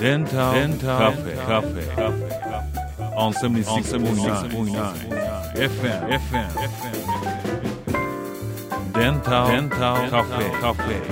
Dental Cafe on 76.9 FM Dental Cafe。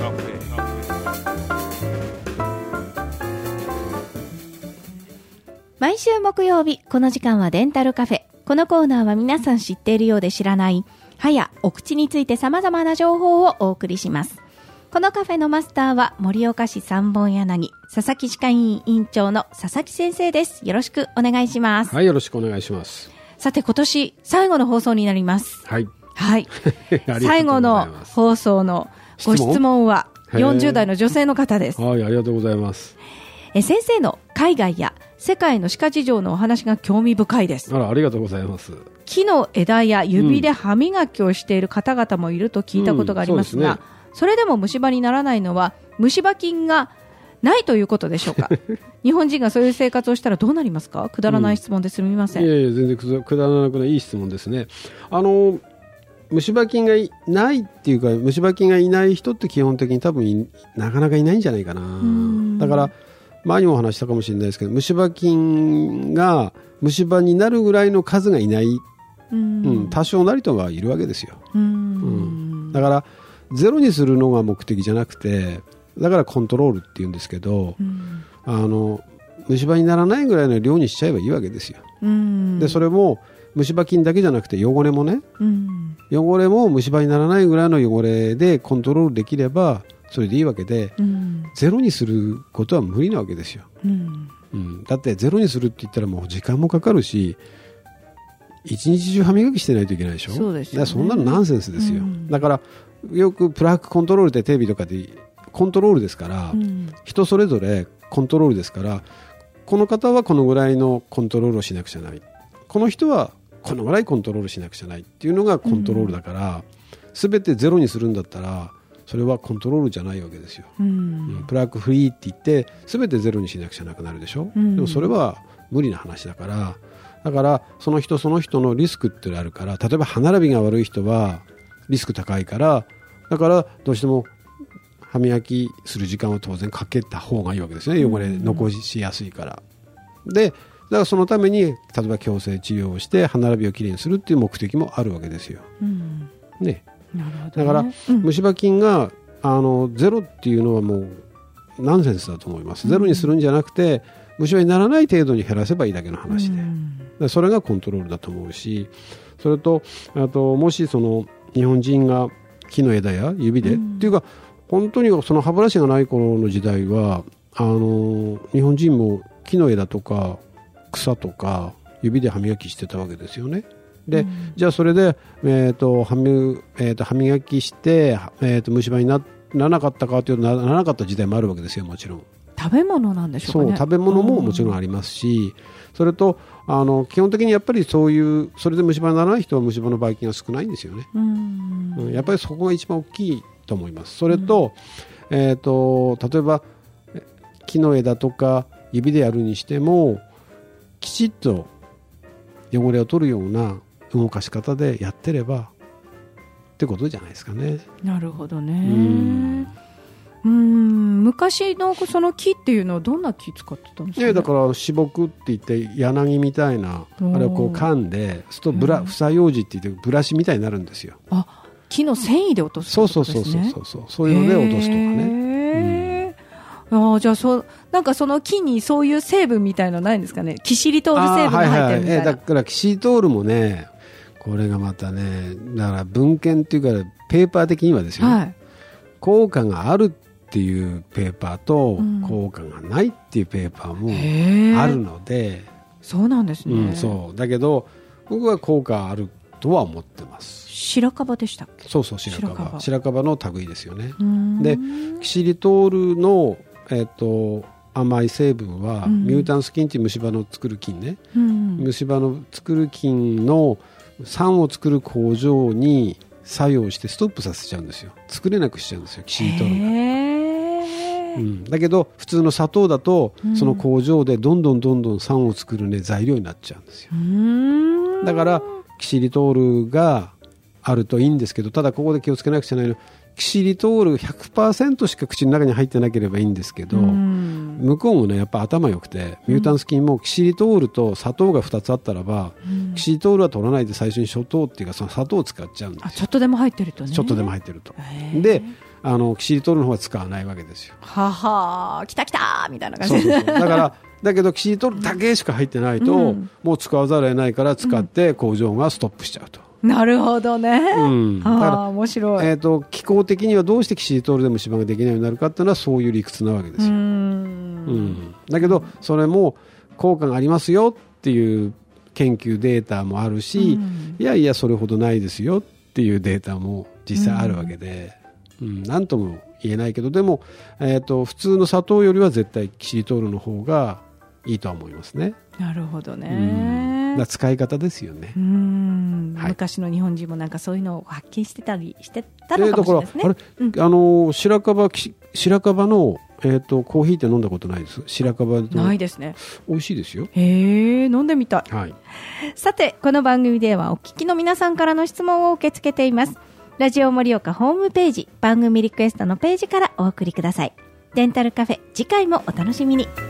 毎週木曜日この時間はデンタルカフェ。このコーナーは皆さん知っているようで知らない歯やお口について様々な情報をお送りします。このカフェのマスターは盛岡市三本柳佐々木歯科医院院長の佐々木先生です。よろしくお願いします。 はい、よろしくお願いします。 さて今年最後の放送になります。 はい、 はい最後の放送のご質問は40代の女性の方です。 はい、ありがとうございます。 先生の海外や世界の歯科事情のお話が興味深いです。 ありがとうございます。 木の枝や指で歯磨きをしている方々もいると聞いたことがありますが、それでも虫歯にならないのは虫歯菌がないということでしょうか。日本人がそういう生活をしたらどうなりますか。くだらない質問ですみません。 いやいや全然くだらなくないいい質問ですね。虫歯菌がないっていうか虫歯菌がいない人って基本的に多分なかなかいないんじゃないかな。だから前にもお話したかもしれないですけど虫歯菌が虫歯になるぐらいの数がいない、多少なりとはいるわけですよ。だからゼロにするのが目的じゃなくてだからコントロールっていうんですけど、虫歯にならないぐらいの量にしちゃえばいいわけですよ。でそれも虫歯菌だけじゃなくて汚れもね、汚れも虫歯にならないぐらいの汚れでコントロールできればそれでいいわけで、ゼロにすることは無理なわけですよ。だってゼロにするって言ったらもう時間もかかるし一日中歯磨きしてないといけないでしょ。 そうですよね。 だからそんなのナンセンスですよ。だからよくプラークコントロールってテレビとかでコントロールですから、人それぞれコントロールですからこの方はこのぐらいのコントロールをしなくちゃない、この人はこのぐらいコントロールしなくちゃないっていうのがコントロールだから、全てゼロにするんだったらそれはコントロールじゃないわけですよ。プラークフリーって言って全てゼロにしなくちゃなくなるでしょ。でもそれは無理な話だからだからその人その人のリスクってあるから例えば歯並びが悪い人はリスク高いからだからどうしても歯磨きする時間は当然かけた方がいいわけですね。汚れ残しやすいからでだからそのために例えば矯正治療をして歯並びをきれいにするっていう目的もあるわけですよ。ね、 なるほどね。 だから、虫歯菌がゼロっていうのはもうナンセンスだと思います。ゼロにするんじゃなくて虫歯にならない程度に減らせばいいだけの話で、それがコントロールだと思うしそれとあともしその日本人が木の枝や指で、っていうか本当にその歯ブラシがない頃の時代は日本人も木の枝とか草とか指で歯磨きしてたわけですよね。でじゃあそれで、歯磨きして、虫歯にならなかったかというとならなかった時代もあるわけですよ。もちろん食べ物なんでしょうかね。 そう食べ物ももちろんありますしそれと基本的にやっぱりそういうそれで虫歯にならない人は虫歯のばい菌が少ないんですよね。やっぱりそこが一番大きいと思います。それと、例えば木の枝とか指でやるにしてもきちっと汚れを取るような動かし方でやってればってことじゃないですかね。なるほどね。 昔のその木っていうのはどんな木使ってたんですかね。 だから歯木って言って柳みたいなあれをこう噛んですると房楊枝って言ってブラシみたいになるんですよ。 木の繊維で落とすってことですね。 そういうので落とすとかね。 じゃあなんかその木にそういう成分みたいなのないんですかね。キシリトール成分が入ってるみたいな。 だからキシリトールもねこれがまたねだから文献っていうかペーパー的にはですよ、効果があるっていうペーパーと、効果がないっていうペーパーもあるのでそうなんですね。 そうだけど僕は効果あるとは思ってます。 白樺でしたっけ。 そう白樺の類ですよね。でキシリトールの甘い成分は、ミュータンス菌っていう虫歯の作る菌ね、虫歯の作る菌の酸を作る工場に作用してストップさせちゃうんですよ。作れなくしちゃうんですよキシリトールが。だけど普通の砂糖だと、その工場でどんどん酸を作る、材料になっちゃうんですよ。だからキシリトールがあるといいんですけど、ただここで気をつけなくちゃいけないのは、キシリトール 100% しか口の中に入ってなければいいんですけど、向こうもねやっぱ頭良くて、ミュータンス菌もキシリトールと砂糖が2つあったらば、キシリトールは取らないで最初に初糖っていうかその砂糖を使っちゃうんですよ。 ちょっとでも入ってるとね。 ちょっとでも入ってると。でキシリトールの方は使わないわけですよ。 はは来た来たみたいな感じで。 そうだからだけどキシリトールだけしか入ってないと、もう使わざるを得ないから使って工場がストップしちゃうと。 なるほどね。 だから面白い。 気候的にはどうしてキシリトールで虫歯ができないようになるかっていうのはそういう理屈なわけですよ。だけどそれも効果がありますよっていう研究データもあるし、いやいやそれほどないですよっていうデータも実際あるわけで、なんとも言えないけど、でも、普通の砂糖よりは絶対キシリトールの方がいいとは思いますね。 なるほどね。 使い方ですよね。 昔の日本人もなんかそういうのを発見してたりしてたのかもしれないですね。 白樺の、コーヒーって飲んだことないです？白樺ないですね。 美味しいですよ。 飲んでみたい。 はい、 さてこの番組ではお聞きの皆さんからの質問を受け付けています。ラジオ盛岡ホームページ番組リクエストのページからお送りください。デンタルカフェ、次回もお楽しみに。